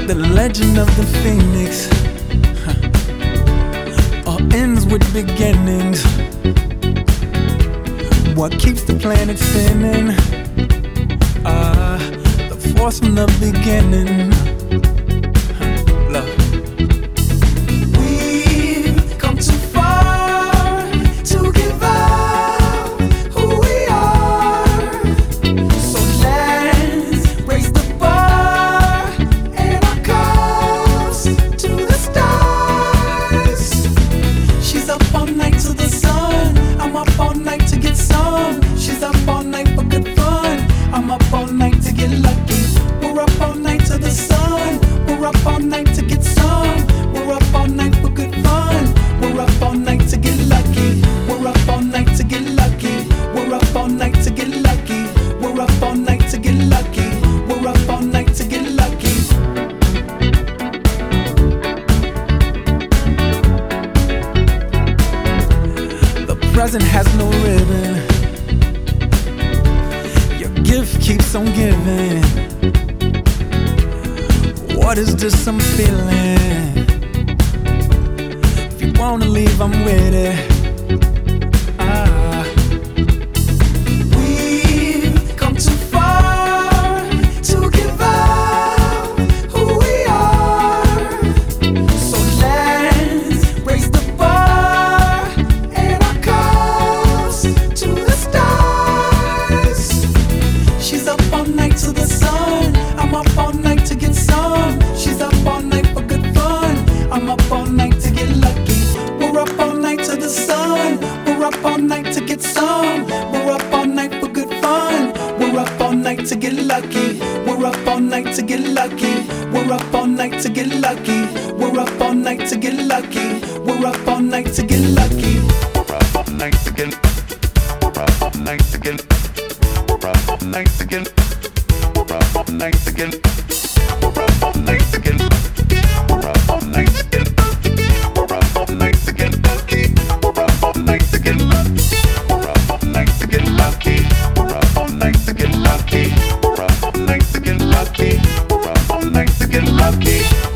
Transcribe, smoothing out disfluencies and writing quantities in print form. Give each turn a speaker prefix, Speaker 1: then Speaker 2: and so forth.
Speaker 1: The legend of the phoenix all ends with beginnings. What keeps the planet spinning? The force from the beginning. Love. We've come too far to give up who we are. So let's raise the bar and our cups to the stars. She's up all night to the sun. I'm up all night to get some. She's up all night for good fun. I'm up all night to get lucky. We're up all night to the sun. We're up all night to get some. We're up all night for good fun. We're up all night to get lucky. We're up all night to get lucky. We're up all night to get lucky. We're up all night to get lucky. We're up all night to get lucky. The present has no ribbon. Your gift keeps on giving. What is this I'm feeling? If you wanna leave, I'm with it. We've come too far to give up who we are. So let's raise the bar and our cups to the stars. She's up all night to the sun. I'm up all night to get some. She's up all night for good fun. I'm up all night to get lucky. We're up all night to the sun. We're up all night to get some. We're up all night for good fun. We're up all night to get lucky. We're up all night to get lucky. We're up all night to get lucky. We're up all night to get lucky. We're up all night to get lucky.
Speaker 2: We're up all night to get. We're up all night to get. We're up all night to get. We're up all night to get. We're up all night to get. We're up all night to get. We're up all night to get lucky. We're up all night to get lucky. We're up all night to get lucky. We're up all night to get lucky. We're up all night to get lucky. We're up all night to get lucky.